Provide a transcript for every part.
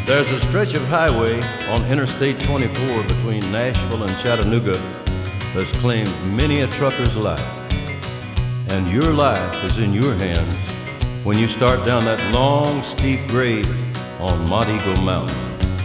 There's a stretch of highway on Interstate 24 between Nashville and Chattanooga that's claimed many a trucker's life. And your life is in your hands when you start down that long, steep grade on Monteagle Mountain.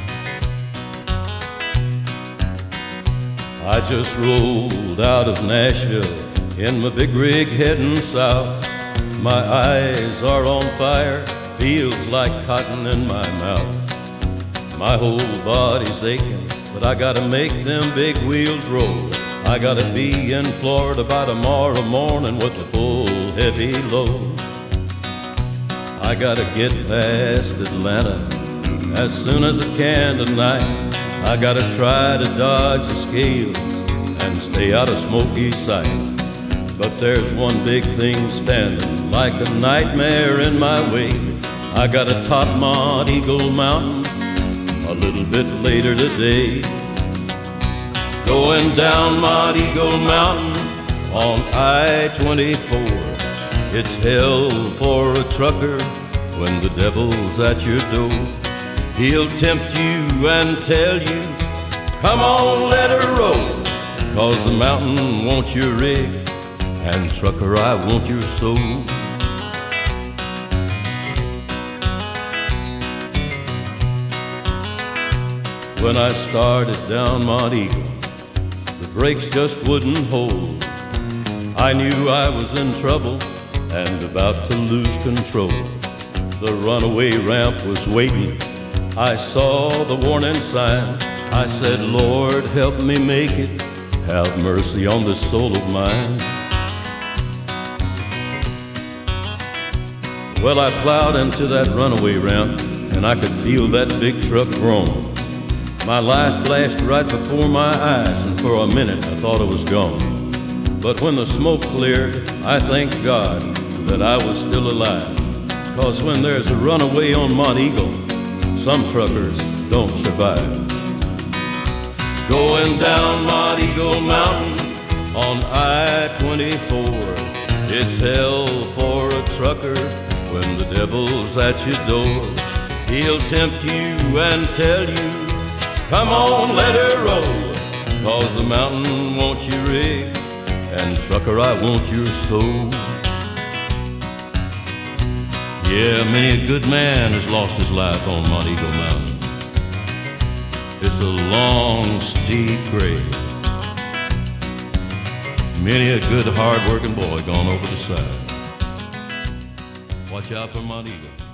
I just rolled out of Nashville in my big rig heading south. My eyes are on fire, feels like cotton in my mouth. My whole body's aching, but I gotta make them big wheels roll. I gotta be in Florida by tomorrow morning with a full heavy load. I gotta get past Atlanta as soon as I can tonight. I gotta try to dodge the scales and stay out of smoky sight. But there's one big thing standing like a nightmare in my way. I gotta top Monteagle Mountain a little bit later today. Going down Monteagle Mountain on I-24. It's hell for a trucker when the devil's at your door. He'll tempt you and tell you, come on, let her roll. 'Cause the mountain wants your rig, and trucker, I want your soul. When I started down Monteagle, the brakes just wouldn't hold. I knew I was in trouble and about to lose control. The runaway ramp was waiting. I saw the warning sign. I said, Lord, help me make it. Have mercy on this soul of mine. Well, I plowed into that runaway ramp, and I could feel that big truck groan. My life flashed right before my eyes, and for a minute I thought it was gone. But when the smoke cleared, I thanked God that I was still alive. 'Cause when there's a runaway on Monteagle, some truckers don't survive. Going down Monteagle Mountain on I-24. It's hell for a trucker when the devil's at your door. He'll tempt you and tell you, come on, let her roll. 'Cause the mountain wants your rig, and trucker, I want your soul. Yeah, many a good man has lost his life on Monteagle Mountain. It's a long, steep grade. Many a good, hard-working boy gone over the side. Watch out for Monteagle.